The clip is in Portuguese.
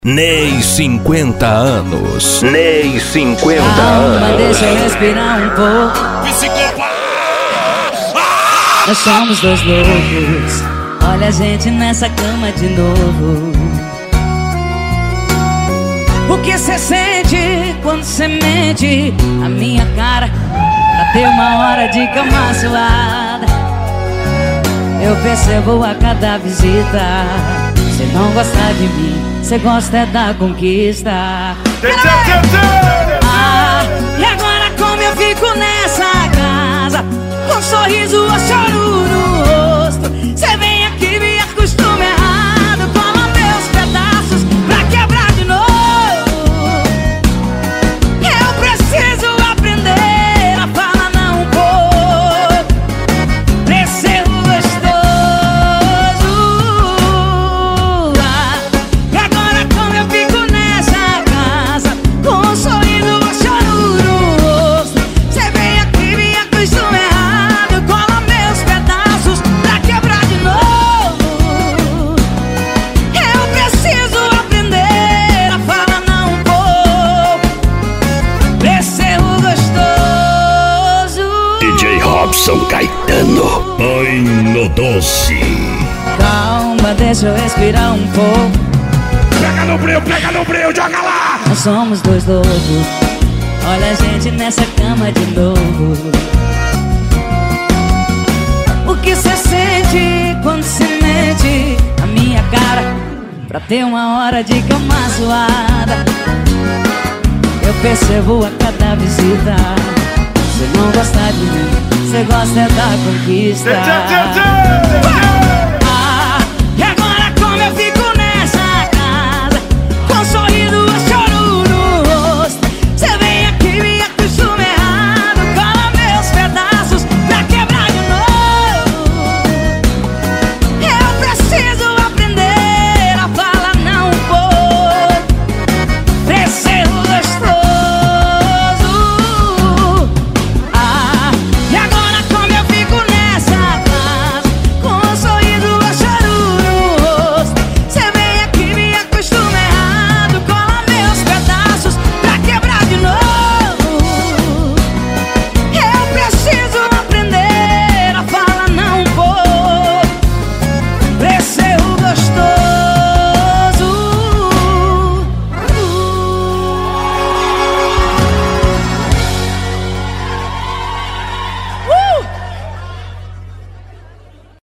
Ney 50 anos. Ney 50 Calma, anos. deixa eu respirar um pouco. Nós somos dois loucos. Olha a gente nessa cama de novo. O que cê sente quando cê mente a minha cara pra ter uma hora de cama suada? Eu percebo a cada visita. Cê não gosta de mim, cê gosta é da conquista. Ah, e agora como eu fico nessa casa, com um sorriso ou choro no rosto? Cê vem aqui, me acostuma errado, toma meus pedaços pra quebrar de novo. Eu preciso aprender a falar não um pouco pra ser gostoso. Ah, e agora como eu fico nessa casa, com um sorriso ou choro no rosto? Cê vem aqui, me acostuma errado, cola meus pedaços pra quebrar de novo. Eu preciso aprender a falar não um pouco pra ser gostoso. DJ Robson Caetano. Ai, no doce. Calma, deixa eu respirar um pouco. Pega no breu, joga lá. Nós somos dois loucos. Olha a gente nessa cama de novo. O que cê sente quando cê mente a minha cara pra ter uma hora de cama suada? Eu percebo a cada visita. Cê não gosta de mim, cê gosta é da conquista.